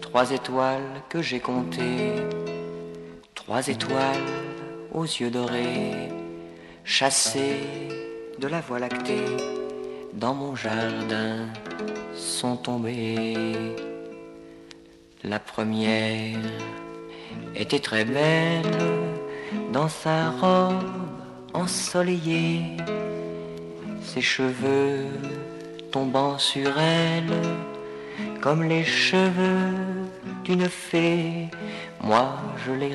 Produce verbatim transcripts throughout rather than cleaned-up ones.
trois étoiles que j'ai comptées, trois étoiles aux yeux dorés, chassées de la voie lactée, dans mon jardin sont tombées. La première était très belle dans sa robe ensoleillée, ses cheveux tombant sur elle comme les cheveux d'une fée. Moi je l'ai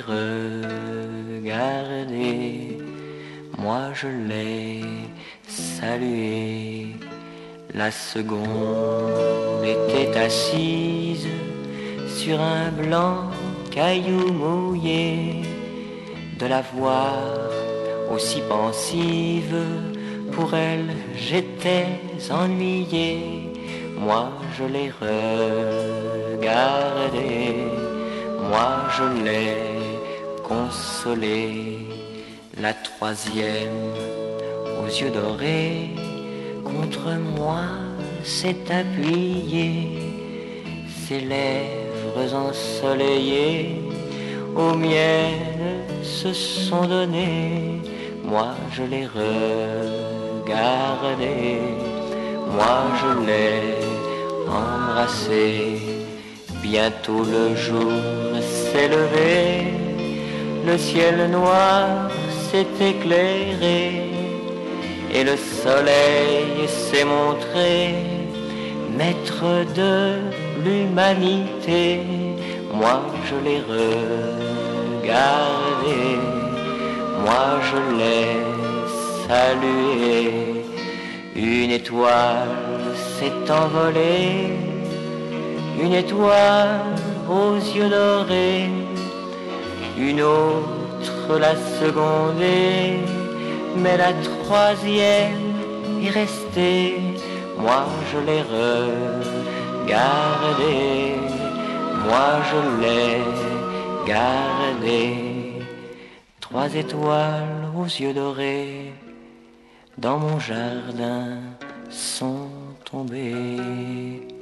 regardée, moi je l'ai saluée. La seconde était assise sur un blanc caillou mouillé. De la voir aussi pensive, pour elle j'étais ennuyé. Moi je l'ai regardée, moi je l'ai consolée. La troisième aux yeux dorés contre moi s'est appuyée, ses lèvres ensoleillées aux miennes se sont données. Moi je l'ai regardée, moi je l'ai embrassée. Bientôt le jour s'est levé, le ciel noir s'est éclairé et le soleil s'est montré, maître de l'humanité. Moi je l'ai regardé, moi je l'ai salué. Une étoile s'est envolée, une étoile aux yeux dorés, une autre l'a secondée, mais la troisième est restée. Moi je l'ai regardée, moi je l'ai gardée. Trois étoiles aux yeux dorés dans mon jardin sont tombées.